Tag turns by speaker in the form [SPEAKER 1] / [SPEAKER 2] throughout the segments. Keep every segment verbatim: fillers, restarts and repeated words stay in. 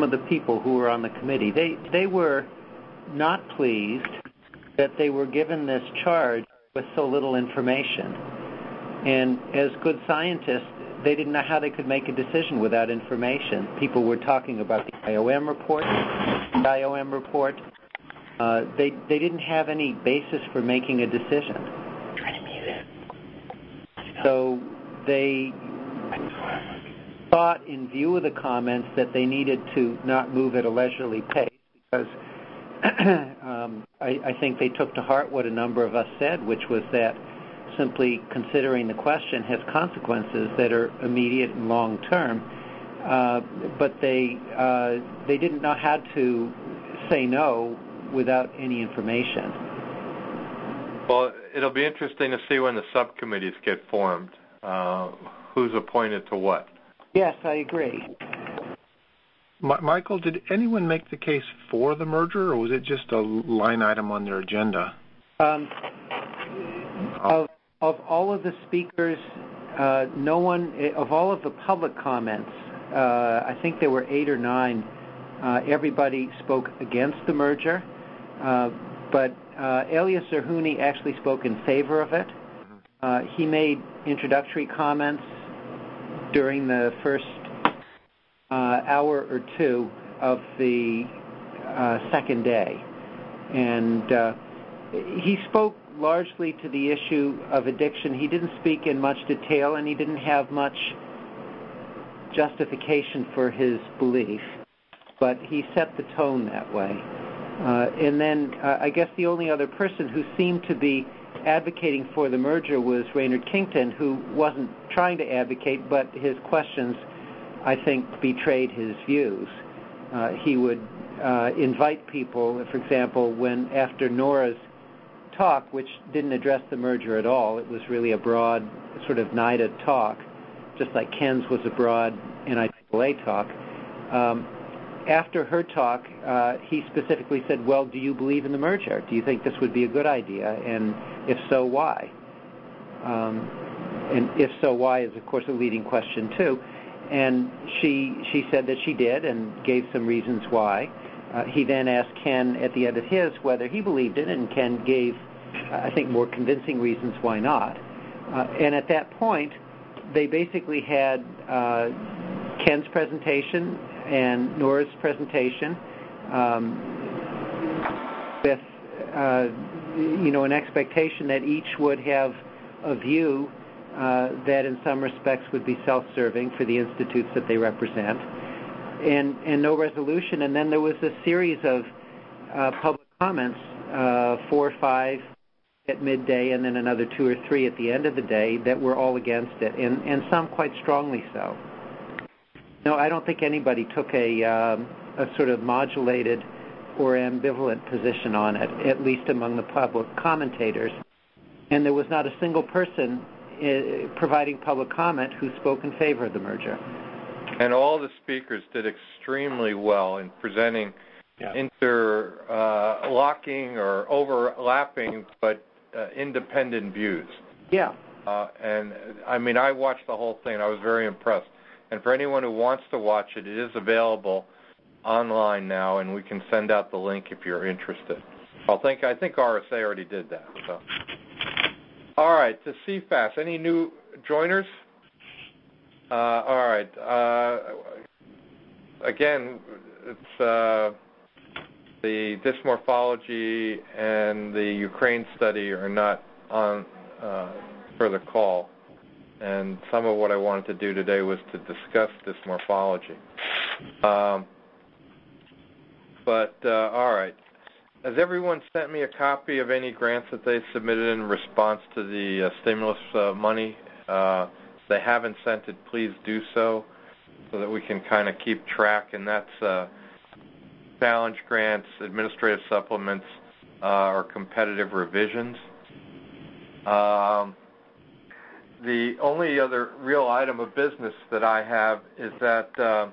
[SPEAKER 1] of the people who were on the committee. They they were not pleased that they were given this charge with so little information. And as good scientists, they didn't know how they could make a decision without information. People were talking about the I O M report, the I O M report. Uh, they they didn't have any basis for making a decision. So they thought, in view of the comments, that they needed to not move at a leisurely pace because um, I, I think they took to heart what a number of us said, which was that simply considering the question has consequences that are immediate and long-term, uh, but they uh, they didn't know how to say no without any information.
[SPEAKER 2] Well, it'll be interesting to see when the subcommittees get formed, uh, who's appointed to what.
[SPEAKER 1] Yes, I agree.
[SPEAKER 3] M- Michael, did anyone make the case for the merger, or was it just a line item on their agenda?
[SPEAKER 1] Um, of, of all of the speakers, uh, no one, of all of the public comments, uh, I think there were eight or nine, uh, everybody spoke against the merger, uh, but uh, Elias Zerhouni actually spoke in favor of it. Uh, he made introductory comments during the first uh, hour or two of the uh, second day. And uh, he spoke largely to the issue of addiction. He didn't speak in much detail, and he didn't have much justification for his belief, but he set the tone that way. Uh, and then uh, I guess the only other person who seemed to be advocating for the merger was Raynard Kington, who wasn't trying to advocate, but his questions, I think, betrayed his views. Uh, he would uh, invite people, for example, when after Nora's talk, which didn't address the merger at all, it was really a broad sort of NIDA talk, just like Ken's was a broad N I A A talk. Um, after her talk, uh, he specifically said, well, do you believe in the merger? Do you think this would be a good idea? And if so, why? Um, and if so, why is, of course, a leading question, too. And she she said that she did and gave some reasons why. Uh, he then asked Ken at the end of his whether he believed it, and Ken gave, uh, I think, more convincing reasons why not. Uh, and at that point, they basically had uh, Ken's presentation and Nora's presentation um, with, uh, you know, an expectation that each would have a view uh, that in some respects would be self-serving for the institutes that they represent, and, and no resolution. And then there was a series of uh, public comments, uh, four or five at midday, and then another two or three at the end of the day that were all against it, and, and some quite strongly so. No, I don't think anybody took a, um, a sort of modulated or ambivalent position on it, at least among the public commentators. And there was not a single person uh, providing public comment who spoke in favor of the merger.
[SPEAKER 2] And all the speakers did extremely well in presenting yeah. interlocking uh, or overlapping but uh, independent views.
[SPEAKER 1] Yeah.
[SPEAKER 2] Uh, and, I mean, I watched the whole thing, and I was very impressed. And for anyone who wants to watch it, it is available online now, and we can send out the link if you're interested. I'll think, I think R S A already did that. So, all right, to C FAS, any new joiners? Uh, all right. Uh, again, it's uh, the dysmorphology and the Ukraine study are not on uh, for the call. And some of what I wanted to do today was to discuss dysmorphology. Um, but, uh, all right. Has everyone sent me a copy of any grants that they submitted in response to the uh, stimulus uh, money? Uh, if they haven't sent it, please do so so that we can kind of keep track. And that's uh, challenge grants, administrative supplements, uh, or competitive revisions. Um, the only other real item of business that I have is that uh,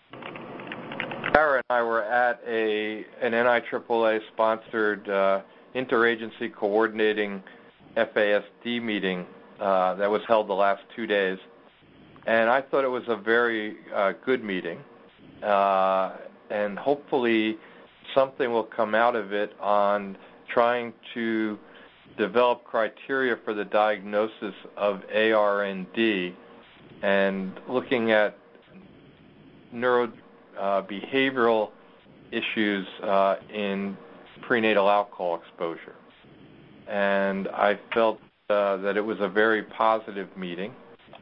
[SPEAKER 2] Sarah and I were at a an N I A A A-sponsored uh, interagency coordinating F A S D meeting uh, that was held the last two days. And I thought it was a very uh, good meeting. Uh, hopefully something will come out of it on trying to develop criteria for the diagnosis of A R N D and looking at neuro uh, behavioral issues uh, in prenatal alcohol exposure. And I felt uh, that it was a very positive meeting,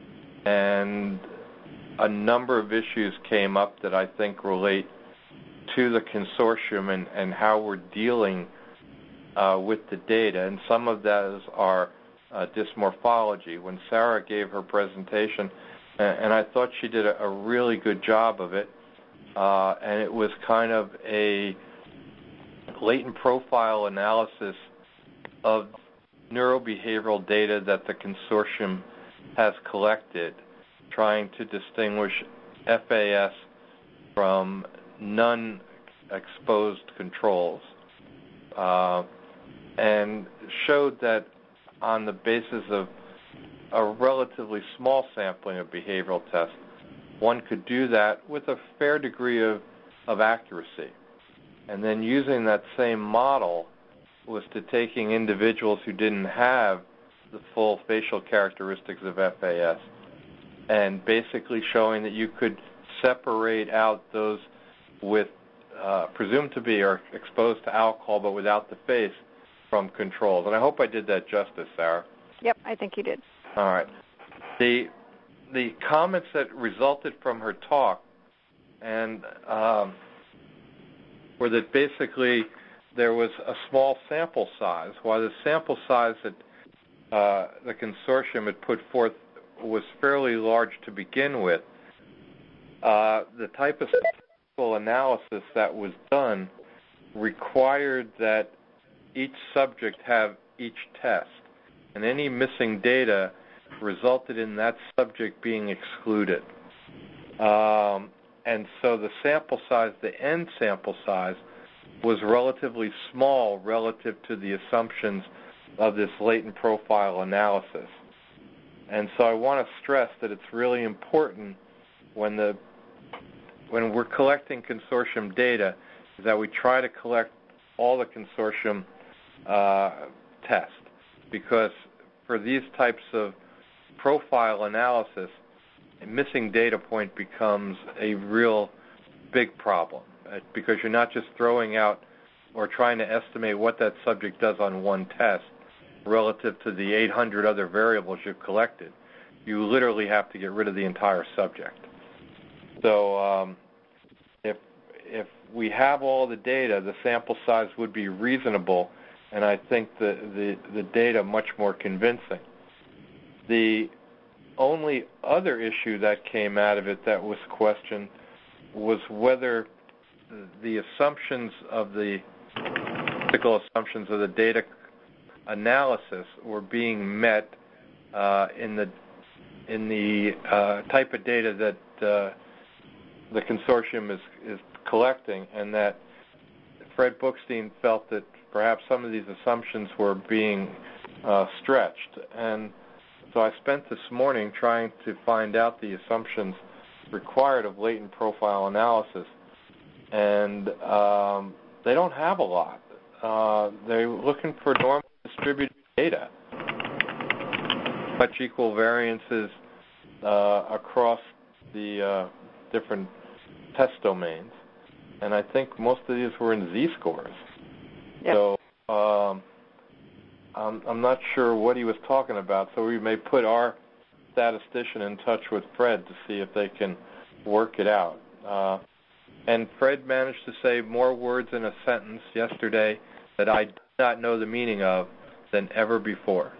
[SPEAKER 2] and a number of issues came up that I think relate to the consortium and, and how we're dealing uh, with the data, and some of those are uh, dysmorphology. When Sarah gave her presentation, and, and I thought she did a, a really good job of it, uh, and it was kind of a latent profile analysis of neurobehavioral data that the consortium has collected, trying to distinguish F A S from non-exposed controls, uh, and showed that on the basis of a relatively small sampling of behavioral tests, one could do that with a fair degree of, of accuracy. And then using that same model was to taking individuals who didn't have the full facial characteristics of F A S and basically showing that you could separate out those with uh, presumed to be or exposed to alcohol but without the face from controls. And I hope I did that justice, Sarah.
[SPEAKER 4] Yep, I think you did.
[SPEAKER 2] All right. The the comments that resulted from her talk and um, were that basically there was a small sample size. While the sample size that uh, the consortium had put forth was fairly large to begin with, uh, the type of statistical analysis that was done required that each subject have each test, and any missing data resulted in that subject being excluded. Um, and so the sample size, the end sample size, was relatively small relative to the assumptions of this latent profile analysis. And so I want to stress that it's really important when the when we're collecting consortium data is that we try to collect all the consortium uh, tests, because for these types of profile analysis, a missing data point becomes a real big problem, uh, because you're not just throwing out or trying to estimate what that subject does on one test relative to the eight hundred other variables you've collected. You literally have to get rid of the entire subject. So um, if if we have all the data, the sample size would be reasonable, and I think the, the, the data much more convincing. The only other issue that came out of it that was questioned was whether the assumptions of the statistical assumptions of the data analysis were being met uh, in the in the uh, type of data that uh, the consortium is, is collecting, and that Fred Bookstein felt that perhaps some of these assumptions were being uh, stretched. And so I spent this morning trying to find out the assumptions required of latent profile analysis, and um, they don't have a lot. Uh, they're looking for normally distributed data, much equal variances uh, across the uh, different test domains, and I think most of these were in Z-scores.
[SPEAKER 4] Yep.
[SPEAKER 2] So um, I'm, I'm not sure what he was talking about, so we may put our statistician in touch with Fred to see if they can work it out. Uh, and Fred managed to say more words in a sentence yesterday that I did not know the meaning of than ever before.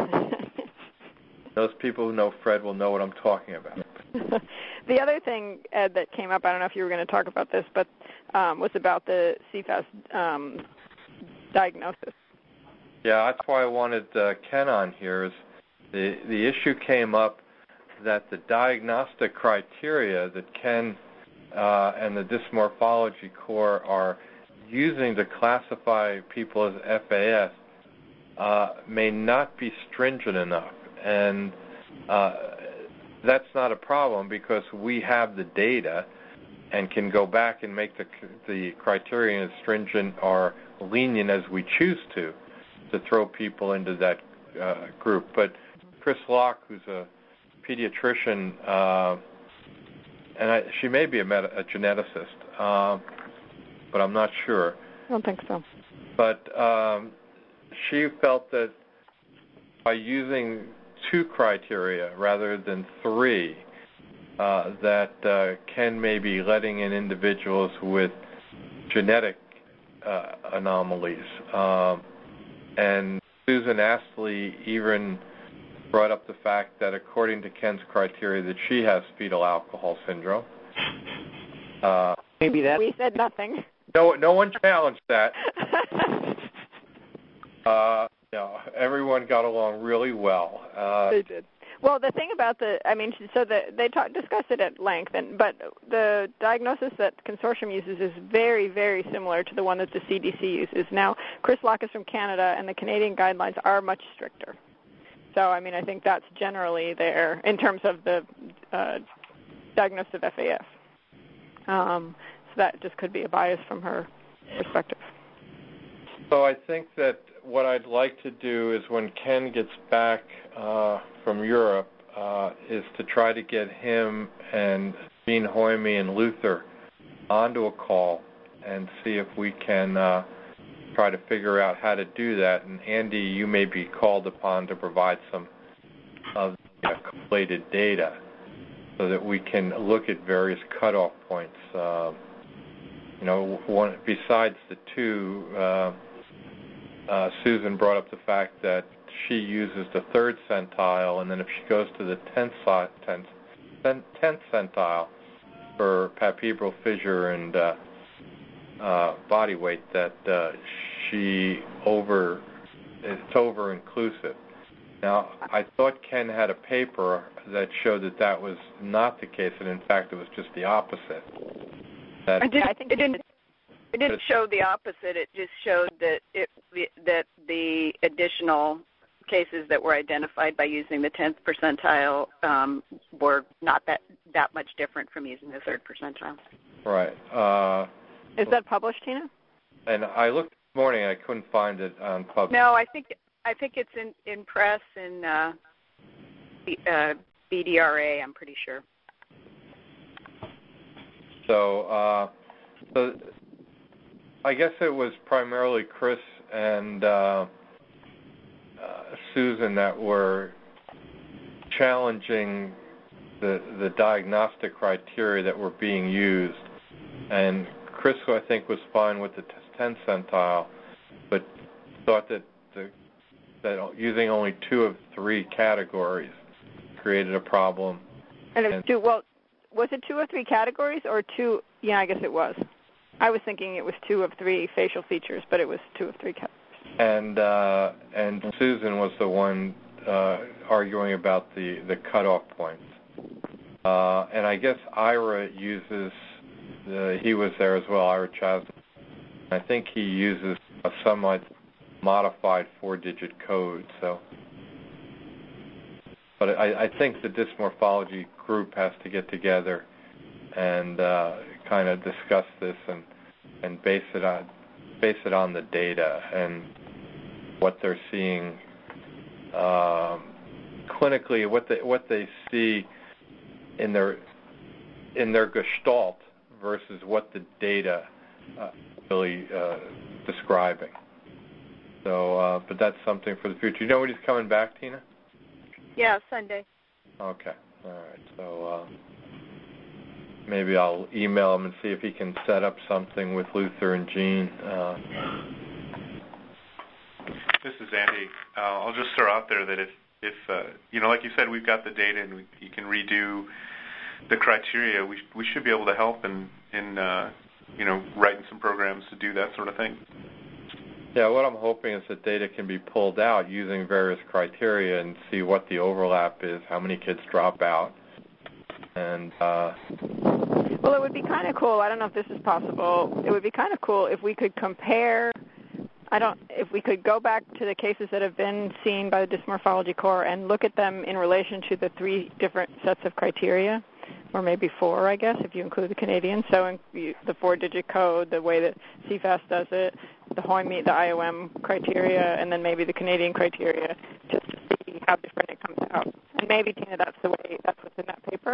[SPEAKER 2] Those people who know Fred will know what I'm talking about.
[SPEAKER 4] The other thing, Ed, that came up, I don't know if you were going to talk about this, but um, was about the C F A S um, diagnosis.
[SPEAKER 2] Yeah, that's why I wanted uh, Ken on here. Is the, the issue came up that the diagnostic criteria that Ken uh, and the dysmorphology core are using to classify people as F A S uh, may not be stringent enough. And uh, that's not a problem because we have the data, and can go back and make the the criteria as stringent or lenient as we choose to, to throw people into that uh, group. But Chris Locke, who's a pediatrician, uh, and I, she may be a, meta, a geneticist, uh, but I'm not sure.
[SPEAKER 4] I don't think so.
[SPEAKER 2] But um, she felt that by using two criteria rather than three, uh, that uh, Ken may be letting in individuals with genetic uh, anomalies. Um, and Susan Astley even brought up the fact that according to Ken's criteria that she has fetal alcohol syndrome. Uh,
[SPEAKER 1] Maybe that.
[SPEAKER 4] We said nothing.
[SPEAKER 2] No, no one challenged that. uh, you know, everyone got along really well. Uh,
[SPEAKER 4] they did. Well, the thing about the, I mean, so the, they talk, discussed it at length, and but the diagnosis that Consortium uses is very, very similar to the one that the C D C uses. Now, Chris Locke is from Canada, and the Canadian guidelines are much stricter. So, I mean, I think that's generally there in terms of the uh, diagnosis of F A S. Um, so that just could be a bias from her perspective.
[SPEAKER 2] So I think that what I'd like to do is when Ken gets back uh, from Europe uh, is to try to get him and Gene Hoyme and Luther onto a call and see if we can uh, try to figure out how to do that. And Andy, you may be called upon to provide some of the collated data so that we can look at various cutoff points. Uh, you know, one besides the two. Uh, Uh, Susan brought up the fact that she uses the third centile, and then if she goes to the tenth, tenth, tenth centile for palpebral fissure and uh, uh, body weight, that uh, she over it's over inclusive. Now, I thought Ken had a paper that showed that that was not the case, and in fact, it was just the opposite. That
[SPEAKER 5] I, did, I think it didn't. It didn't show the opposite. It just showed that it that the additional cases that were identified by using the tenth percentile um, were not that that much different from using the third percentile.
[SPEAKER 2] Right. Uh,
[SPEAKER 4] Is that published, Tina?
[SPEAKER 2] And I looked this morning. I couldn't find it on PubMed.
[SPEAKER 5] No, I think I think it's in in press in uh, uh, B D R A. I'm pretty sure.
[SPEAKER 2] So, uh, so. I guess it was primarily Chris and uh, uh, Susan that were challenging the the diagnostic criteria that were being used. And Chris, I think, was fine with the tenth centile, but thought that the, that using only two of three categories created a problem.
[SPEAKER 4] And it was two. Well, was it two of three categories or two? Yeah, I guess it was. I was thinking it was two of three facial features, but it was two of three categories.
[SPEAKER 2] And uh, and Susan was the one uh, arguing about the, the cutoff points. Uh, and I guess Ira uses, the, he was there as well, Ira Chasman. I think he uses a somewhat modified four-digit code. So, but I, I think the dysmorphology group has to get together and uh, kind of discuss this and and base it on base it on the data and what they're seeing um, clinically, what they what they see in their in their gestalt versus what the data uh, really uh, describing. So, uh, but that's something for the future. You know when he's coming back, Tina?
[SPEAKER 5] Yeah, Sunday.
[SPEAKER 2] Okay, all right. So. Uh, Maybe I'll email him and see if he can set up something with Luther and Gene. Uh,
[SPEAKER 6] this is Andy. Uh, I'll just throw out there that if, if uh, you know, like you said, we've got the data and we, you can redo the criteria, we we should be able to help in, in uh, you know, writing some programs to do that sort of thing.
[SPEAKER 2] Yeah, what I'm hoping is that data can be pulled out using various criteria and see what the overlap is, how many kids drop out. And uh,
[SPEAKER 4] well, it would be kind of cool. I don't know if this is possible. It would be kind of cool if we could compare. I don't. If we could go back to the cases that have been seen by the Dysmorphology Corps and look at them in relation to the three different sets of criteria. or maybe four, I guess, if you include the Canadian. So in, you, the four-digit code, the way that C F A S does it, the H O I M E, the I O M criteria, and then maybe the Canadian criteria, just to see how different it comes out. And maybe, Tina, that's the way, that's what's in that paper.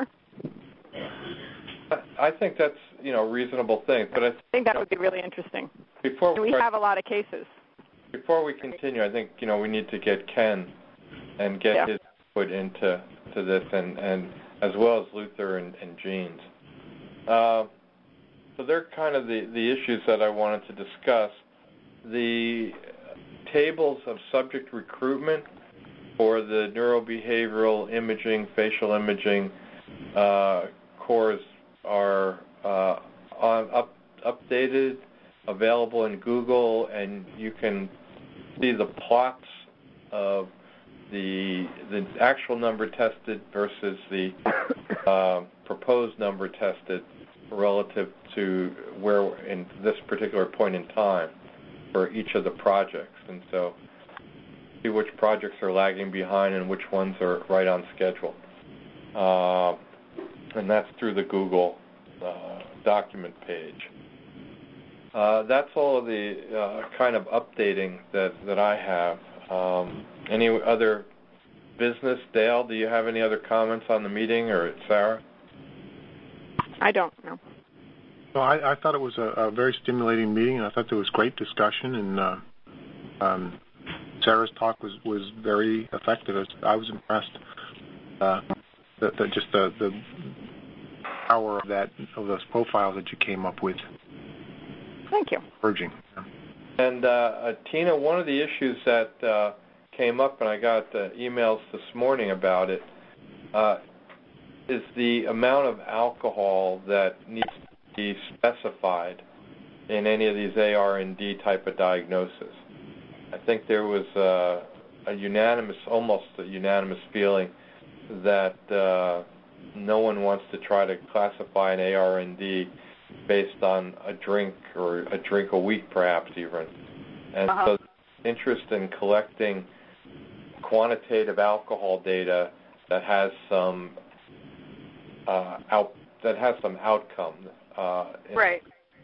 [SPEAKER 2] I think that's, you know, a reasonable thing. But I, th-
[SPEAKER 4] I think that would be really interesting.
[SPEAKER 2] Before
[SPEAKER 4] we, we have a lot of cases.
[SPEAKER 2] Before we continue, I think, you know, we need to get Ken and get yeah. his input into to this, and, and as well as Luther and, and Jean's. Uh, so they're kind of the, the issues that I wanted to discuss. The tables of subject recruitment for the neurobehavioral imaging, facial imaging uh, cores are uh, on up, updated, available in Google, and you can see the plots of the the actual number tested versus the uh, proposed number tested relative to where in this particular point in time for each of the projects. And so see which projects are lagging behind and which ones are right on schedule. Uh, and that's through the Google uh, document page. Uh, that's all of the uh, kind of updating that, that I have. Um, any other business? Dale, do you have any other comments on the meeting, or Sarah?
[SPEAKER 4] I don't know.
[SPEAKER 3] Well, I, I thought it was a, a very stimulating meeting, and I thought there was great discussion, and uh, um, Sarah's talk was, was very effective. I was impressed. Uh, the, the, just the, the power of that of those profiles that you came up with.
[SPEAKER 4] Thank you.
[SPEAKER 3] Urging.
[SPEAKER 2] And uh, uh, Tina, one of the issues that uh, came up, and I got uh, emails this morning about it, uh, is the amount of alcohol that needs to be specified in any of these A R N D type of diagnoses. I think there was uh, a unanimous, almost a unanimous feeling that uh, no one wants to try to classify an A R N D based on a drink or a drink a week, perhaps even. And uh-huh. so interest in collecting quantitative alcohol data that has some uh, out that has some outcome. Uh,
[SPEAKER 5] right.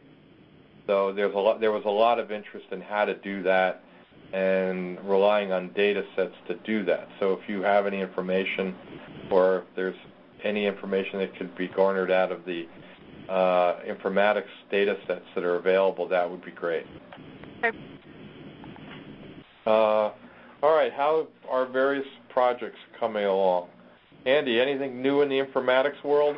[SPEAKER 2] So there's a lot. There was a lot of interest in how to do that, and relying on data sets to do that. So if you have any information, or if there's any information that could be garnered out of the uh, informatics data sets that are available, that would be great.
[SPEAKER 5] Okay.
[SPEAKER 2] Uh, all right. How are various projects coming along? Andy, anything new in the informatics world?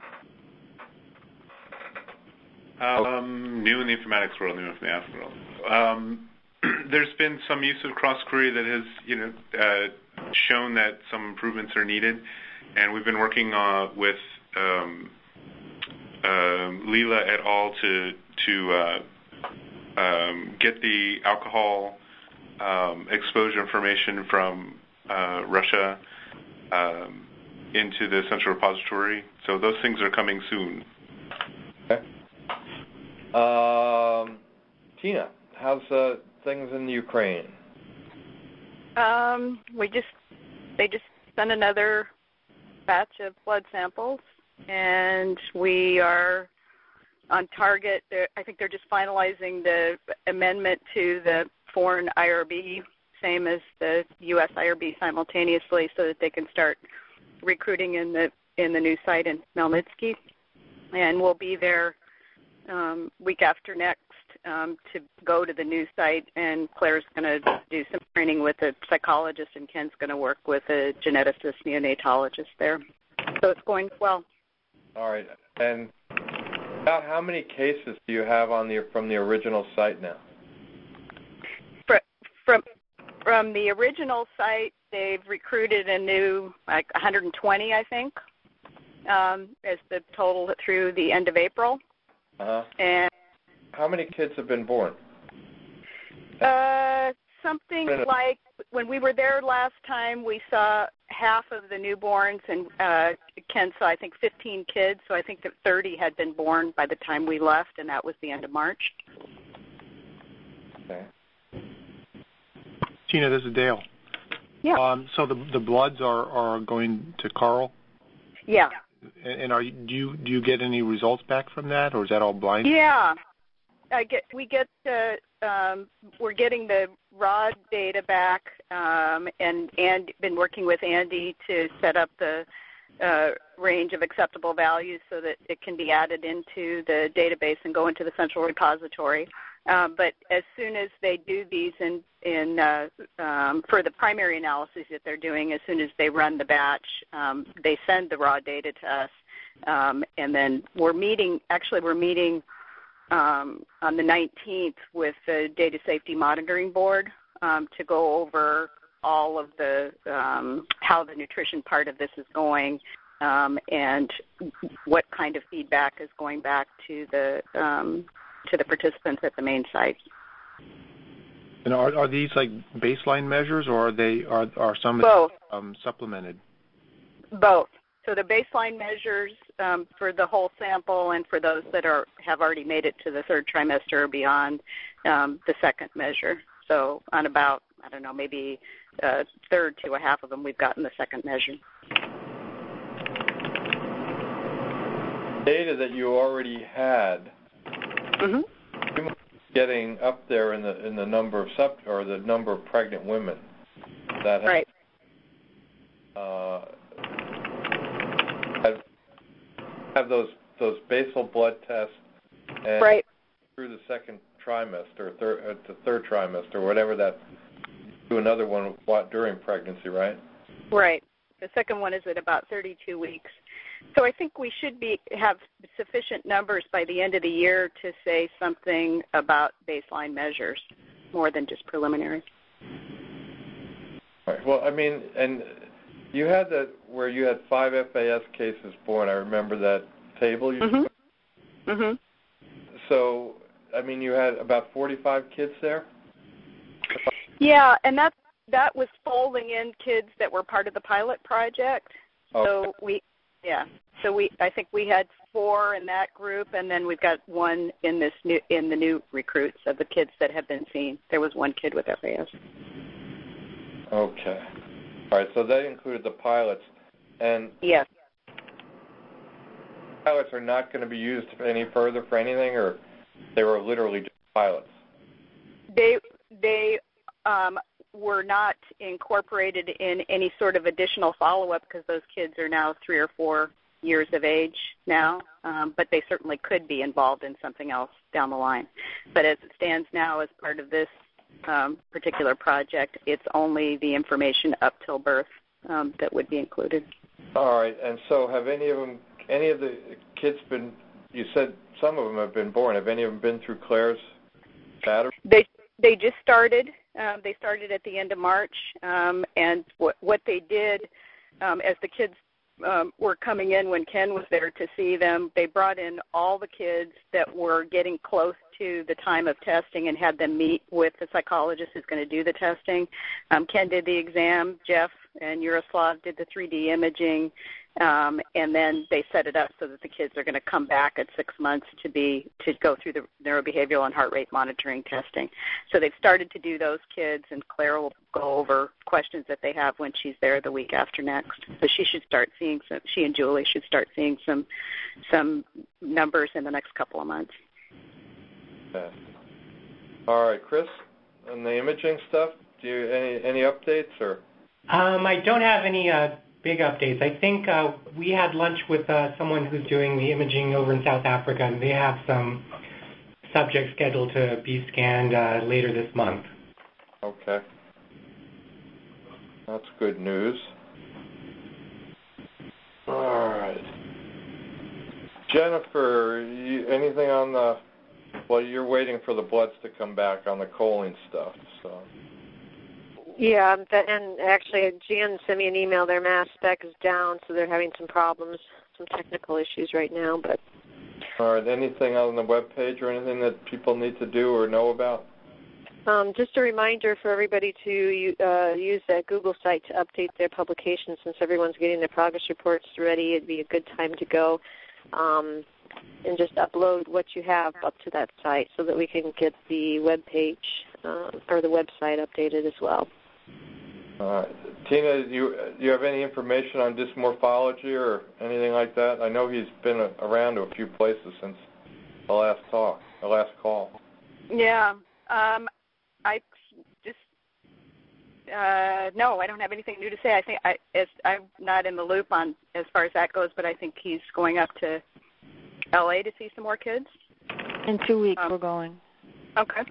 [SPEAKER 6] Um, new in the informatics world, new in the informatics world. Um, there's been some use of cross-query that has, you know, uh, shown that some improvements are needed, and we've been working uh, with um, uh, Leela et al. to to uh, um, get the alcohol um, exposure information from uh, Russia um, into the central repository. So those things are coming soon.
[SPEAKER 2] Okay. Um, Tina, how's uh, things in the Ukraine?
[SPEAKER 5] Um, we just they just sent another batch of blood samples, and we are on target. They're, I think they're just finalizing the amendment to the foreign I R B, same as the U S I R B simultaneously, so that they can start recruiting in the in the new site in Melnitsky, and we'll be there um, week after next um, to go to the new site, and Claire's going to do some training with a psychologist, and Ken's going to work with a geneticist, neonatologist there. So it's going well.
[SPEAKER 2] All right. And about how many cases do you have on the from the original site now?
[SPEAKER 5] From from the original site, they've recruited a new, like one hundred twenty, I think, um, as the total through the end of April.
[SPEAKER 2] Uh-huh.
[SPEAKER 5] And
[SPEAKER 2] how many kids have been born?
[SPEAKER 5] Uh, something like when we were there last time, we saw half of the newborns, and uh, Ken saw, I think, fifteen kids. So I think that thirty had been born by the time we left, and that was the end of March.
[SPEAKER 2] Okay.
[SPEAKER 3] Tina, this is Dale.
[SPEAKER 5] Yeah.
[SPEAKER 3] Um, so the the bloods are, are going to Carl?
[SPEAKER 5] Yeah.
[SPEAKER 3] and are you, do you do you get any results back from that, or is that all blind?
[SPEAKER 5] Yeah, I get. We get. Uh, um, we're getting the raw data back, um, and and been working with Andy to set up the uh, range of acceptable values so that it can be added into the database and go into the central repository. Um, but as soon as they do these in, in uh, um, for the primary analysis that they're doing, as soon as they run the batch, um, they send the raw data to us. Um, and then we're meeting, actually we're meeting um, on the nineteenth with the Data Safety Monitoring Board um, to go over all of the, um, how the nutrition part of this is going um, and what kind of feedback is going back to the um, to the participants at the main site.
[SPEAKER 3] And are, are these like baseline measures, or are they are are some
[SPEAKER 5] Both.
[SPEAKER 3] Um, supplemented?
[SPEAKER 5] Both. So the baseline measures um, for the whole sample, and for those that are have already made it to the third trimester or beyond, um, the second measure. So on about I don't know maybe a third to a half of them, we've gotten the second measure.
[SPEAKER 2] Data that you already had.
[SPEAKER 5] Mm-hmm.
[SPEAKER 2] You must be getting up there in the in the number of sub or the number of pregnant women that have,
[SPEAKER 5] right.
[SPEAKER 2] uh, have have those those basal blood tests and
[SPEAKER 5] right.
[SPEAKER 2] through the second trimester, or third, uh, the third trimester, or whatever that. Do another one during pregnancy, right?
[SPEAKER 5] Right. The second one is at about thirty-two weeks. So I think we should be have sufficient numbers by the end of the year to say something about baseline measures, more than just preliminary.
[SPEAKER 2] Right. Well, I mean, and you had that where you had five F A S cases born. I remember that table you
[SPEAKER 5] Mhm.
[SPEAKER 2] took.
[SPEAKER 5] Mhm.
[SPEAKER 2] So, I mean, you had about forty-five kids there?
[SPEAKER 5] Yeah, and that that was folding in kids that were part of the pilot project.
[SPEAKER 2] Okay.
[SPEAKER 5] So we, yeah. So we, I think we had four in that group, and then we've got one in this new in the new recruits of the kids that have been seen. There was one kid with F A S.
[SPEAKER 2] Okay. All right. So that included the pilots, and
[SPEAKER 5] yes.
[SPEAKER 2] Pilots are not going to be used any further for anything, or they were literally just pilots.
[SPEAKER 5] They they. Um, were not incorporated in any sort of additional follow-up because those kids are now three or four years of age now, um, but they certainly could be involved in something else down the line. But as it stands now, as part of this um, particular project, it's only the information up till birth um, that would be included.
[SPEAKER 2] All right, and so have any of them, any of the kids been, you said some of them have been born, have any of them been through Claire's battery?
[SPEAKER 5] They They just started. Um, they started at the end of March, um, and what, what they did um, as the kids um, were coming in when Ken was there to see them, they brought in all the kids that were getting close to the time of testing and had them meet with the psychologist who's going to do the testing. Um, Ken did the exam, Jeff and Yaroslav did the three D imaging, um, and then they set it up so that the kids are going to come back at six months to be to go through the neurobehavioral and heart rate monitoring testing. So they've started to do those kids, and Claire will go over questions that they have when she's there the week after next. So she should start seeing some. She and Julie should start seeing some some numbers in the next couple of months.
[SPEAKER 2] Okay. All right, Chris, on the imaging stuff, do you any any updates or?
[SPEAKER 7] Um, I don't have any uh, big updates. I think uh, we had lunch with uh, someone who's doing the imaging over in South Africa, and they have some subjects scheduled to be scanned uh, later this month.
[SPEAKER 2] Okay. That's good news. All right. Jennifer, you, anything on the, well, you're waiting for the bloods to come back on the choline stuff, so.
[SPEAKER 8] Yeah, and actually, Jan sent me an email. Their mass spec is down, so they're having some problems, some technical issues right now. But
[SPEAKER 2] all right, anything on the web page or anything that people need to do or know about?
[SPEAKER 8] Um, just a reminder for everybody to uh, use that Google site to update their publications. Since everyone's getting their progress reports ready, it'd be a good time to go um, and just upload what you have up to that site so that we can get the web page uh, or the website updated as well.
[SPEAKER 2] All right. Tina, do you, do you have any information on dysmorphology or anything like that? I know he's been a, around to a few places since the last talk, the last call.
[SPEAKER 5] Yeah. Um, I just uh, no, I don't have anything new to say. I think I, as, I'm not in the loop on as far as that goes, but I think he's going up to L A to see some more kids.
[SPEAKER 4] In two weeks,
[SPEAKER 5] um,
[SPEAKER 4] we're going.
[SPEAKER 5] Okay.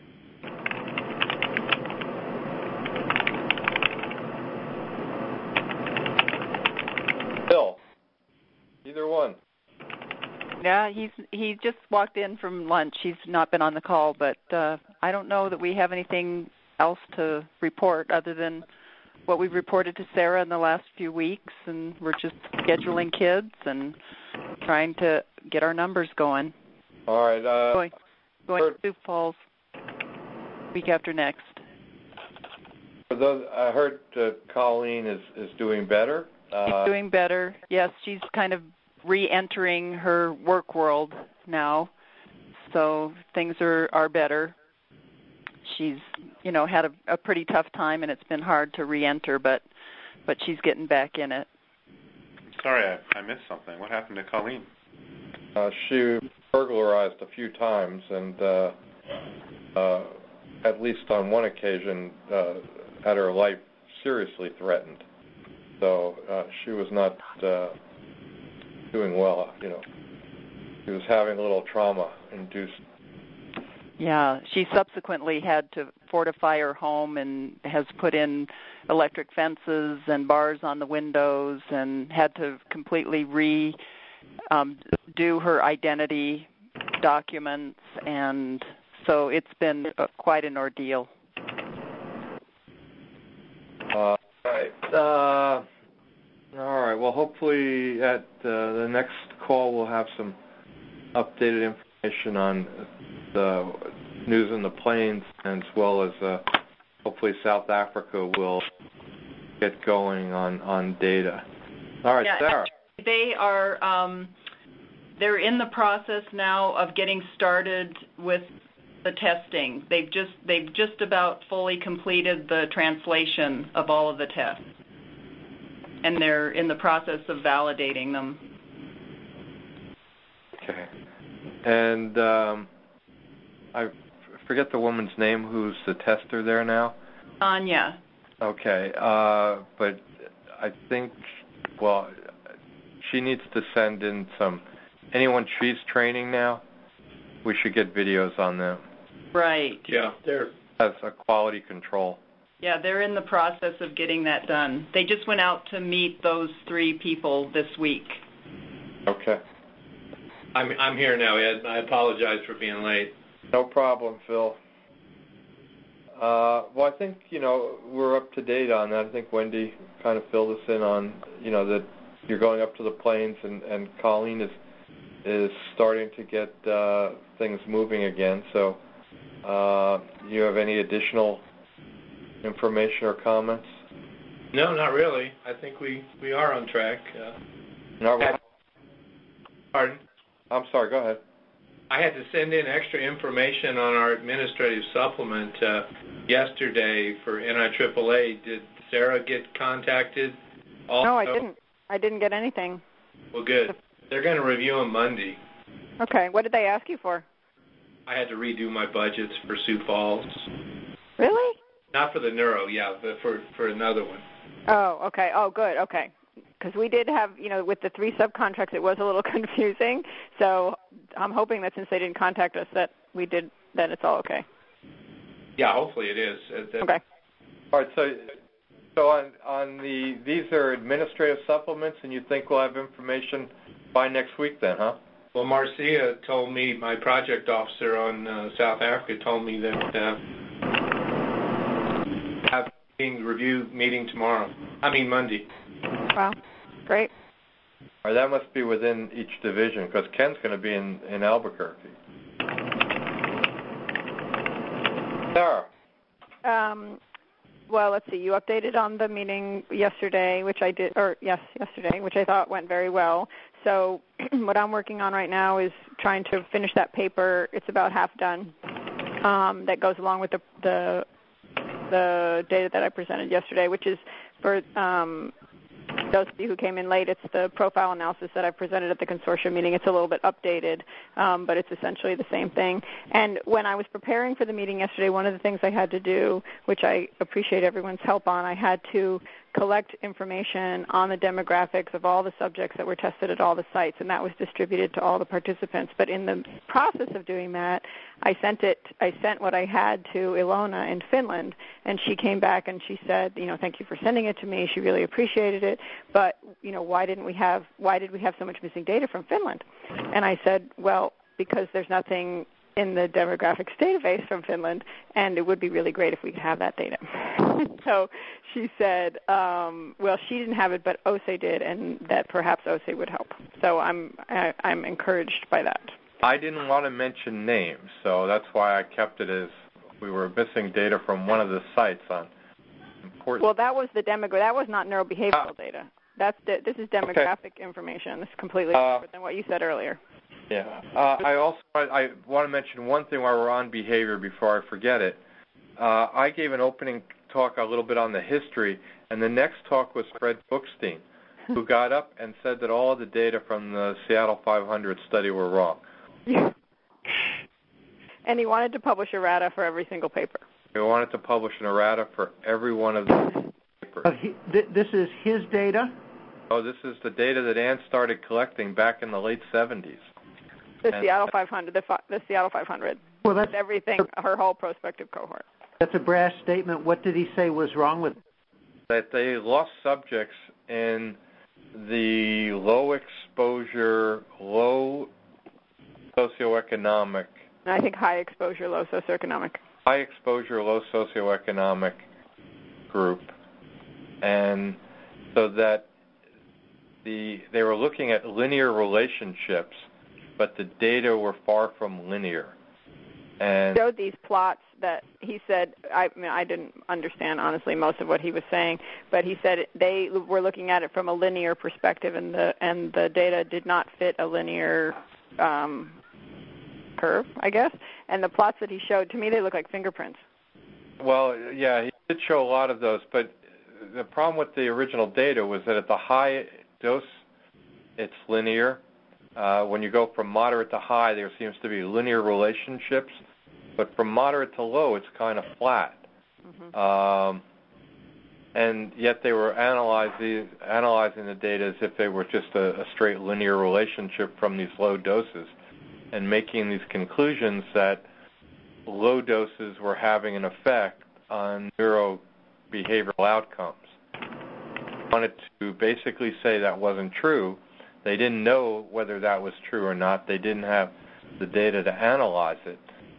[SPEAKER 2] Bill, either one.
[SPEAKER 9] Yeah, he's he just walked in from lunch. He's not been on the call, but uh, I don't know that we have anything else to report other than what we've reported to Sarah in the last few weeks, and we're just scheduling kids and trying to get our numbers going.
[SPEAKER 2] All right. Uh,
[SPEAKER 9] going going to Sioux Falls week after next.
[SPEAKER 2] For those, I heard uh, Colleen is, is doing better. Uh,
[SPEAKER 9] she's doing better. Yes, she's kind of re-entering her work world now, so things are, are better. She's, you know, had a, a pretty tough time, and it's been hard to re-enter, but but she's getting back in it.
[SPEAKER 6] Sorry, I, I missed something. What happened to Colleen?
[SPEAKER 2] Uh, she burglarized a few times, and uh, uh, at least on one occasion, uh, had her life seriously threatened. So uh, she was not uh, doing well. You know, she was having a little trauma-induced.
[SPEAKER 9] Yeah, she subsequently had to fortify her home and has put in electric fences and bars on the windows and had to completely re um, do her identity documents, and so it's been uh, quite an ordeal.
[SPEAKER 2] Uh, all right. Uh, all right. Well, hopefully at uh, the next call we'll have some updated information on the news in the plains, as well as uh, hopefully South Africa will get going on, on data. All right,
[SPEAKER 9] yeah,
[SPEAKER 2] Sarah.
[SPEAKER 9] They are um, they're in the process now of getting started with the testing. They've just they've just about fully completed the translation of all of the tests, and they're in the process of validating them.
[SPEAKER 2] Okay. And um, I forget the woman's name who's the tester there now.
[SPEAKER 9] Anya.
[SPEAKER 2] Okay. Uh, but I think, well, she needs to send in some, anyone she's training now, we should get videos on them.
[SPEAKER 9] Right.
[SPEAKER 2] Yeah. They're as a quality control.
[SPEAKER 9] Yeah, they're in the process of getting that done. They just went out to meet those three people this week.
[SPEAKER 2] Okay.
[SPEAKER 10] I'm I'm here now, Ed. I apologize for being late.
[SPEAKER 2] No problem, Phil. Uh, well, I think, you know, we're up to date on that. I think Wendy kind of filled us in on, you know, that you're going up to the plains, and, and Colleen is is starting to get uh, things moving again. So uh, you have any additional information or comments?
[SPEAKER 10] No, not really. I think we, we are on track. Uh,
[SPEAKER 2] no,
[SPEAKER 10] pardon?
[SPEAKER 2] I'm sorry, go ahead.
[SPEAKER 10] I had to send in extra information on our administrative supplement uh, yesterday for N I triple A. Did Sarah get contacted also?
[SPEAKER 4] No, I didn't. I didn't get anything.
[SPEAKER 10] Well, good. They're going to review them Monday.
[SPEAKER 4] Okay. What did they ask you for?
[SPEAKER 10] I had to redo my budgets for Sioux Falls.
[SPEAKER 4] Really?
[SPEAKER 10] Not for the neuro, yeah, but for, for another one.
[SPEAKER 4] Oh, okay. Oh, good. Okay. Because we did have, you know, with the three subcontracts, it was a little confusing. So I'm hoping that since they didn't contact us, that we did, that it's all okay.
[SPEAKER 10] Yeah, hopefully it is.
[SPEAKER 4] Okay.
[SPEAKER 2] All right. So, so on on the these are administrative supplements, and you think we'll have information by next week, then, huh?
[SPEAKER 10] Well, Marcia told me, my project officer on uh, South Africa told me that uh, have a review meeting tomorrow. I mean Monday.
[SPEAKER 4] Wow, great.
[SPEAKER 2] All right, that must be within each division, because Ken's going to be in, in Albuquerque. Sarah.
[SPEAKER 4] Um, well, let's see. You updated on the meeting yesterday, which I did, or yes, yesterday, which I thought went very well. So what I'm working on right now is trying to finish that paper. It's about half done. Um, that goes along with the, the the data that I presented yesterday, which is for um, those of you who came in late, it's the profile analysis that I presented at the consortium meeting. It's a little bit updated, um, but it's essentially the same thing. And when I was preparing for the meeting yesterday, one of the things I had to do, which I appreciate everyone's help on, I had to collect information on the demographics of all the subjects that were tested at all the sites, and that was distributed to all the participants. But in the process of doing that, I sent it. I sent what I had to Ilona in Finland, and she came back and she said, you know, thank you for sending it to me. She really appreciated it. But you know, why didn't we have? Why did we have so much missing data from Finland? And I said, well, because there's nothing in the demographics database from Finland, and it would be really great if we could have that data. So she said, um, well, she didn't have it, but O S E did, and that perhaps O S E would help. So I'm I, I'm encouraged by that.
[SPEAKER 2] I didn't want to mention names, so that's why I kept it as we were missing data from one of the sites on important.
[SPEAKER 4] Well, that was the demogra- That was not neurobehavioral uh, data. That's de- this is demographic
[SPEAKER 2] okay.
[SPEAKER 4] information. This is completely
[SPEAKER 2] uh,
[SPEAKER 4] different than what you said earlier.
[SPEAKER 2] Yeah. Uh, I also I, I want to mention one thing while we're on behavior before I forget it. Uh, I gave an opening talk a little bit on the history, and the next talk was Fred Bookstein, who got up and said that all of the data from the Seattle five hundred study were wrong.
[SPEAKER 4] Yeah. And he wanted to publish errata for every single paper.
[SPEAKER 2] He wanted to publish an errata for every one of the papers.
[SPEAKER 1] Uh, he, th- this is his data?
[SPEAKER 2] Oh, this is the data that Ann started collecting back in the late seventies.
[SPEAKER 4] The
[SPEAKER 2] and,
[SPEAKER 4] Seattle five hundred, the, fi- the Seattle five hundred.
[SPEAKER 1] Well, that's
[SPEAKER 4] everything, her whole prospective cohort.
[SPEAKER 1] That's a brash statement. What did he say was wrong with it?
[SPEAKER 2] That they lost subjects in the low exposure, low socioeconomic.
[SPEAKER 4] And I think high exposure, low socioeconomic.
[SPEAKER 2] High exposure, low socioeconomic group. And so that the they were looking at linear relationships, but the data were far from linear. And
[SPEAKER 4] showed these plots that he said, I, I mean, I didn't understand, honestly, most of what he was saying, but he said they were looking at it from a linear perspective, and the and the data did not fit a linear um, curve, I guess. And the plots that he showed, to me, they look like fingerprints.
[SPEAKER 2] Well, yeah, he did show a lot of those, but the problem with the original data was that at the high dose, it's linear. Uh, when you go from moderate to high, there seems to be linear relationships. But from moderate to low, it's kind of flat. Mm-hmm. Um, and yet they were analyzing, analyzing the data as if they were just a, a straight linear relationship from these low doses and making these conclusions that low doses were having an effect on neurobehavioral outcomes. I wanted to basically say that wasn't true. They didn't know whether that was true or not. They didn't have the data to analyze it.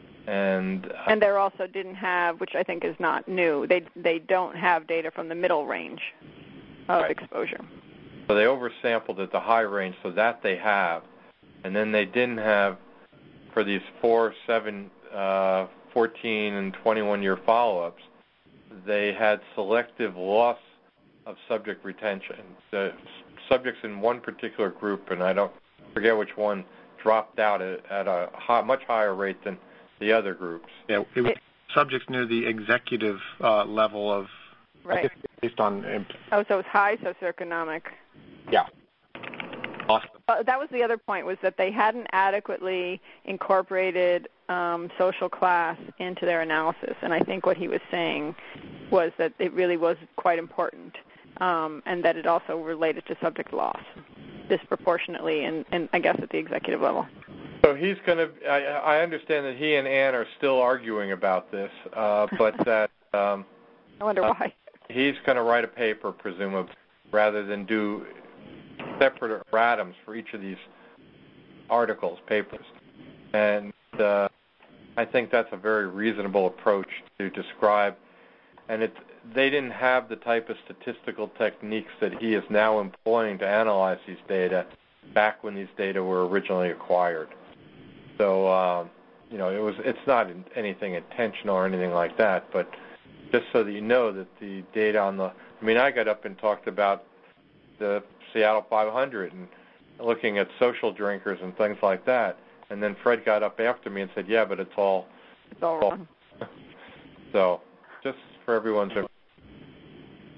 [SPEAKER 2] And uh,
[SPEAKER 4] and they also didn't have, which I think is not new, they they don't have data from the middle range of right. exposure.
[SPEAKER 2] So they oversampled at the high range, so that they have. And then they didn't have, for these four, seven, uh, fourteen, and twenty-one-year follow-ups, they had selective loss of subject retention. The subjects in one particular group, and I don't forget which one, dropped out at, at a high, much higher rate than the other groups.
[SPEAKER 3] Yeah, it was subjects near the executive uh, level of,
[SPEAKER 4] right.
[SPEAKER 3] based on.
[SPEAKER 4] Oh, so it's high socioeconomic.
[SPEAKER 3] Yeah. Awesome.
[SPEAKER 4] Uh, that was the other point, was that they hadn't adequately incorporated um, social class into their analysis. And I think what he was saying was that it really was quite important, um, and that it also related to subject loss disproportionately, and, and I guess at the executive level.
[SPEAKER 2] So he's going to, I, I understand that he and Ann are still arguing about this, uh, but that um,
[SPEAKER 4] I wonder
[SPEAKER 2] uh,
[SPEAKER 4] why.
[SPEAKER 2] He's going to write a paper, presumably, rather than do separate erratums for each of these articles, papers. And uh, I think that's a very reasonable approach to describe. And it, they didn't have the type of statistical techniques that he is now employing to analyze these data back when these data were originally acquired. So, uh, you know, it was. It's not anything intentional or anything like that, but just so that you know that the data on the, I mean, I got up and talked about the Seattle five hundred and looking at social drinkers and things like that, and then Fred got up after me and said, yeah, but it's all,
[SPEAKER 4] it's all wrong.
[SPEAKER 2] So, just for everyone's.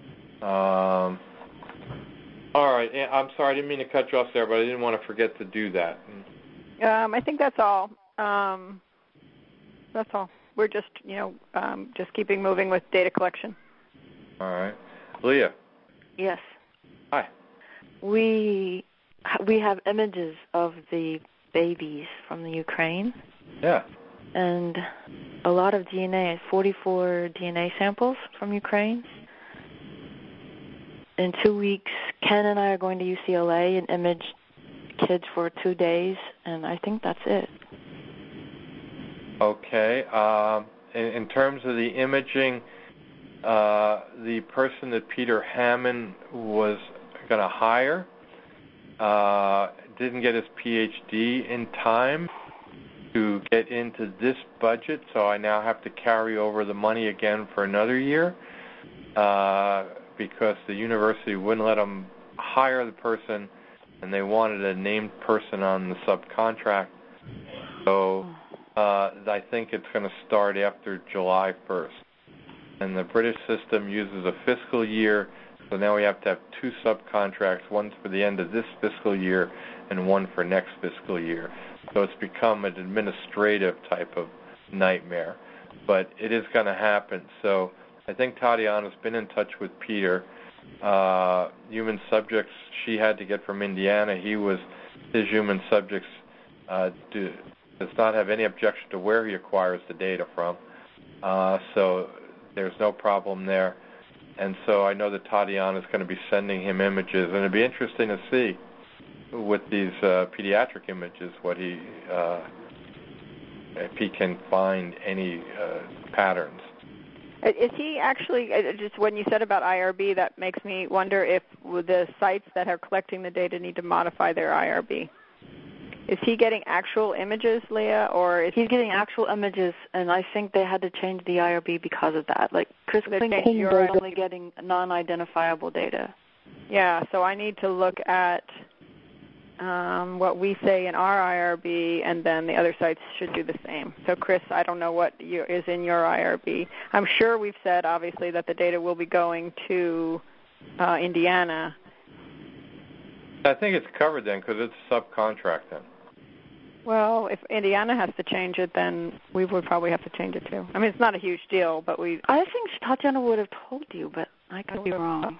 [SPEAKER 2] Um, all right. I'm sorry, I didn't mean to cut you off there, but I didn't want to forget to do that.
[SPEAKER 4] Um, I think that's all. Um, that's all. We're just, you know, um, just keeping moving with data collection.
[SPEAKER 2] All right. Leah.
[SPEAKER 11] Yes.
[SPEAKER 2] Hi.
[SPEAKER 11] We we have images of the babies from the Ukraine.
[SPEAKER 2] Yeah.
[SPEAKER 11] And a lot of D N A, forty-four D N A samples from Ukraine. In two weeks, Ken and I are going to U C L A and image kids for two days, and I think that's it.
[SPEAKER 2] Okay. Um, in, in terms of the imaging, uh, the person that Peter Hammond was going to hire uh, didn't get his P H D in time to get into this budget, so I now have to carry over the money again for another year uh, because the university wouldn't let them hire the person, and they wanted a named person on the subcontract. So uh, I think it's going to start after July first. And the British system uses a fiscal year, so now we have to have two subcontracts, one for the end of this fiscal year and one for next fiscal year. So it's become an administrative type of nightmare. But it is going to happen. So I think Tatiana's been in touch with Peter. Uh, human subjects she had to get from Indiana. He was, his human subjects uh, do, does not have any objection to where he acquires the data from. Uh, so there's no problem there. And so I know that Tatiana's going to be sending him images. And it'd be interesting to see with these uh, pediatric images what he, uh, if he can find any uh, patterns.
[SPEAKER 4] Is he actually, just when you said about I R B, that makes me wonder if the sites that are collecting the data need to modify their I R B. Is he getting actual images, Leah, or is
[SPEAKER 11] he's getting actual images? And I think they had to change the I R B because of that. Like Chris Clinton is only getting non-identifiable data.
[SPEAKER 4] Yeah, so I need to look at um, what we say in our I R B, and then the other sites should do the same. So, Chris, I don't know what you, is in your I R B. I'm sure we've said, obviously, that the data will be going to uh, Indiana.
[SPEAKER 2] I think it's covered then because it's subcontract then.
[SPEAKER 4] Well, if Indiana has to change it, then we would probably have to change it too. I mean, it's not a huge deal, but we...
[SPEAKER 11] I think Tatiana would have told you, but I could be wrong.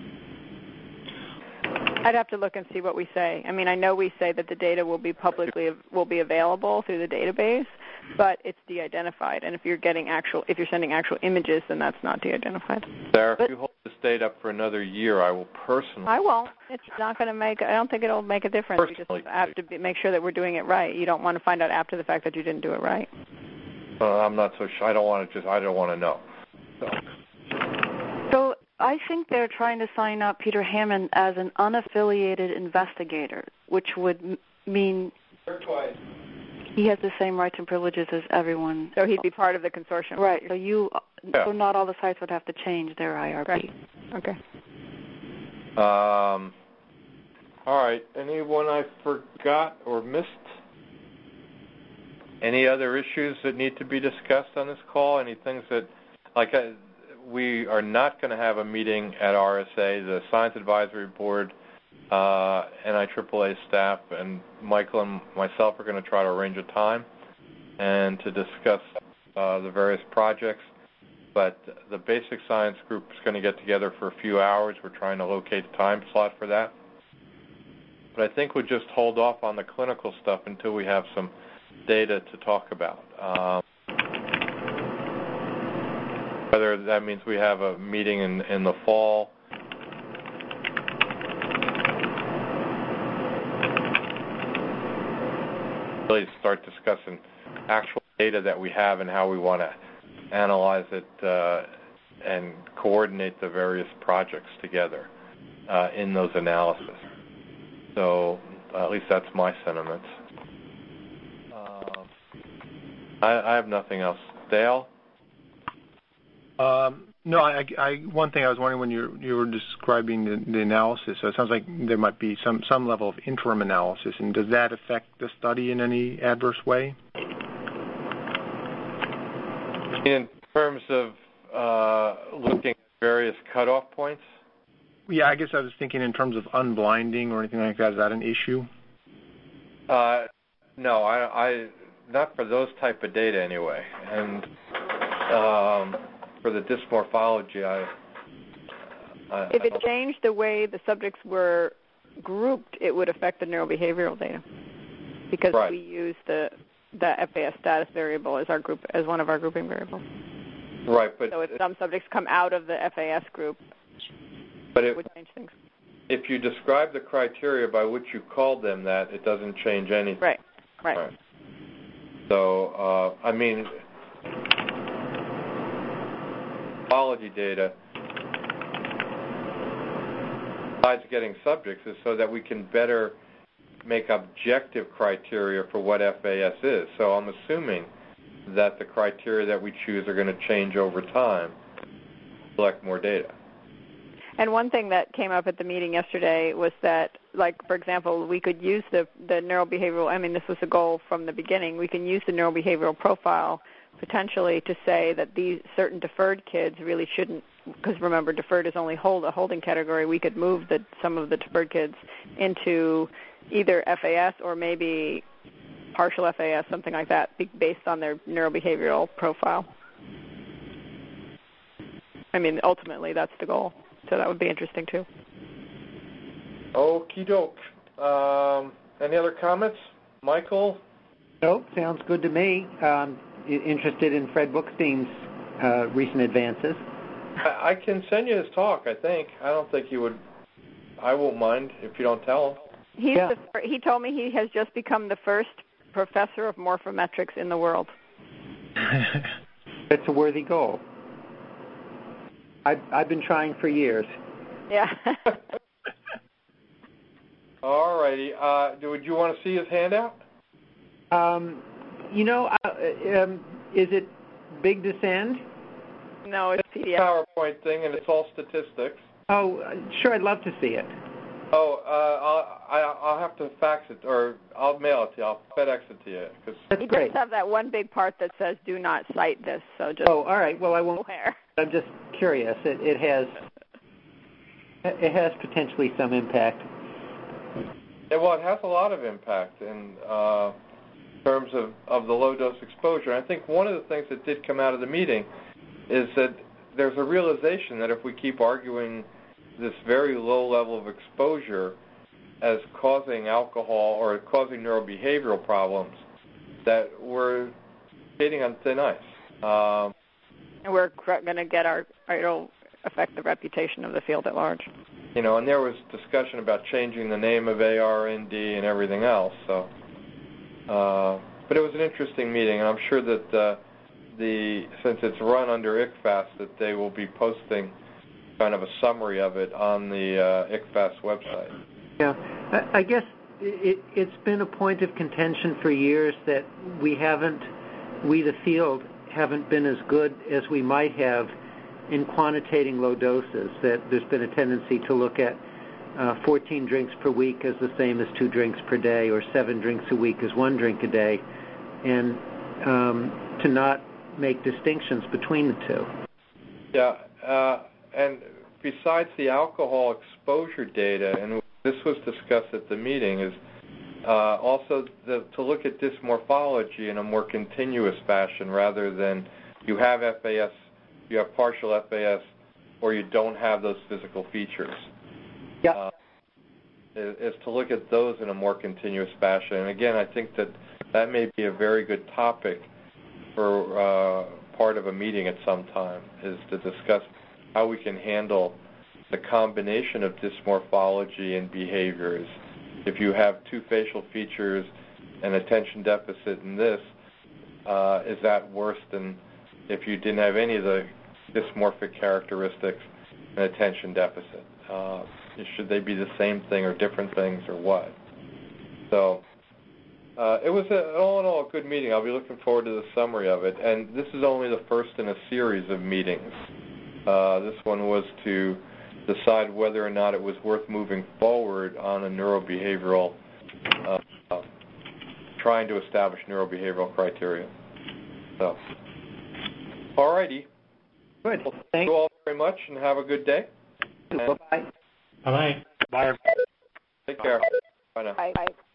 [SPEAKER 4] I'd have to look and see what we say. I mean, I know we say that the data will be publicly will be available through the database, but it's de-identified. And if you're getting actual, if you're sending actual images, then that's not de-identified.
[SPEAKER 2] Sarah, if you hold this data up for another year, I will personally.
[SPEAKER 4] I won't. It's not going to make. I don't think it'll make a difference.
[SPEAKER 2] Personally.
[SPEAKER 4] We just have to be, make sure that we're doing it right. You don't want to find out after the fact that you didn't do it right.
[SPEAKER 2] Uh, I'm not so sure. I don't want to just. I don't want to know. So.
[SPEAKER 11] so I think they're trying to sign up Peter Hammond as an unaffiliated investigator, which would m- mean he has the same rights and privileges as everyone.
[SPEAKER 4] So he'd be part of the consortium.
[SPEAKER 11] Right. So you,
[SPEAKER 2] yeah.
[SPEAKER 11] so not all the sites would have to change their I R B.
[SPEAKER 4] Right. Okay.
[SPEAKER 2] Um. All right. Anyone I forgot or missed? Any other issues that need to be discussed on this call? Any things that, like, I, we are not going to have a meeting at R S A. The Science Advisory Board, uh, N I triple A staff, and Michael and myself are going to try to arrange a time and to discuss uh, the various projects. But the basic science group is going to get together for a few hours. We're trying to locate a time slot for that. But I think we'll just hold off on the clinical stuff until we have some data to talk about. Um, whether that means we have a meeting in, in the fall. Really start discussing actual data that we have and how we want to analyze it uh, and coordinate the various projects together uh, in those analyses. So uh, at least that's my sentiments. Uh, I, I have nothing else. Dale?
[SPEAKER 3] Um, no, I, I, one thing I was wondering when you you were describing the, the analysis, so it sounds like there might be some, some level of interim analysis, and does that affect the study in any adverse way?
[SPEAKER 2] In terms of uh, looking at various cutoff points?
[SPEAKER 3] Yeah, I guess I was thinking in terms of unblinding or anything like that. Is that an issue?
[SPEAKER 2] Uh, no, I, I not for those type of data anyway. And um, for the dysmorphology, I, I
[SPEAKER 4] if it changed the way the subjects were grouped, it would affect the neurobehavioral data because
[SPEAKER 2] right.
[SPEAKER 4] we use the the F A S status variable as our group as one of our grouping variables.
[SPEAKER 2] Right, but
[SPEAKER 4] so if some subjects come out of the F A S group,
[SPEAKER 2] but
[SPEAKER 4] it
[SPEAKER 2] if,
[SPEAKER 4] would change things.
[SPEAKER 2] If you describe the criteria by which you called them that, it doesn't change anything.
[SPEAKER 4] Right, right.
[SPEAKER 2] right. So, uh, I mean, biology data, besides getting subjects, is so that we can better make objective criteria for what F A S is. So I'm assuming that the criteria that we choose are going to change over time to collect more data.
[SPEAKER 4] And one thing that came up at the meeting yesterday was that, like, for example, we could use the, the neurobehavioral, I mean, this was a goal from the beginning, we can use the neurobehavioral profile potentially to say that these certain deferred kids really shouldn't, because remember, deferred is only hold a holding category. We could move the, some of the deferred kids into either F A S or maybe partial F A S, something like that, based on their neurobehavioral profile. I mean, ultimately, that's the goal. So that would be interesting, too.
[SPEAKER 2] Okie doke. Um, any other comments? Michael?
[SPEAKER 1] Nope, sounds good to me. Um, interested in Fred Bookstein's uh, recent advances.
[SPEAKER 2] I, I can send you his talk, I think. I don't think he would. I won't mind if you don't tell him.
[SPEAKER 4] He's
[SPEAKER 1] yeah.
[SPEAKER 4] the, he told me he has just become the first professor of morphometrics in the world.
[SPEAKER 1] It's a worthy goal. I've, I've been trying for years.
[SPEAKER 4] Yeah.
[SPEAKER 2] All righty. Uh, would you want to see his handout?
[SPEAKER 1] Um, you know, uh, um, is it big to send?
[SPEAKER 4] No, it's P D F.
[SPEAKER 2] It's a PowerPoint thing, and it's all statistics.
[SPEAKER 1] Oh, sure, I'd love to see it.
[SPEAKER 2] Oh, uh, I'll, I'll have to fax it, or I'll mail it to you. I'll FedEx it to you. Cause
[SPEAKER 1] That's
[SPEAKER 4] he
[SPEAKER 1] great.
[SPEAKER 4] does have that one big part that says "Do not cite this." So just
[SPEAKER 1] oh, all right. Well, I won't.
[SPEAKER 4] Aware.
[SPEAKER 1] I'm just curious. It, it has it has potentially some impact.
[SPEAKER 2] Yeah, well, it has a lot of impact in uh, terms of, of the low dose exposure. And I think one of the things that did come out of the meeting is that there's a realization that if we keep arguing this very low level of exposure as causing alcohol or causing neurobehavioral problems, that we're skating on thin ice. Um,
[SPEAKER 4] and we're going to get our, it'll affect the reputation of the field at large.
[SPEAKER 2] You know, and there was discussion about changing the name of A R N D and everything else. So, uh, but it was an interesting meeting, and I'm sure that uh, the since it's run under I C F A S, that they will be posting kind of a summary of it on the uh, I C F A S website.
[SPEAKER 1] Yeah, I, I guess it, it's been a point of contention for years that we haven't, we the field, haven't been as good as we might have in quantitating low doses, that there's been a tendency to look at uh, fourteen drinks per week as the same as two drinks per day, or seven drinks a week as one drink a day, and um, to not make distinctions between the two.
[SPEAKER 2] Yeah, uh, and besides the alcohol exposure data, and this was discussed at the meeting, is uh, also the, to look at dysmorphology in a more continuous fashion rather than you have F A S, you have partial F A S, or you don't have those physical features.
[SPEAKER 1] Yeah.
[SPEAKER 2] Uh, is, is to look at those in a more continuous fashion. And again, I think that that may be a very good topic for uh, part of a meeting at some time, is to discuss how we can handle the combination of dysmorphology and behaviors. If you have two facial features and attention deficit in this, uh, is that worse than if you didn't have any of the dysmorphic characteristics and attention deficit? Uh, should they be the same thing or different things or what? So uh, it was a, all in all a good meeting. I'll be looking forward to the summary of it. And this is only the first in a series of meetings. Uh, this one was to decide whether or not it was worth moving forward on a neurobehavioral, uh, uh, trying to establish neurobehavioral criteria. So, all righty.
[SPEAKER 1] Good.
[SPEAKER 2] Well, thank you all very much, and have a good day.
[SPEAKER 1] Bye-bye.
[SPEAKER 7] Bye-bye.
[SPEAKER 3] Bye.
[SPEAKER 2] Take care. Bye now.
[SPEAKER 4] Bye. Bye.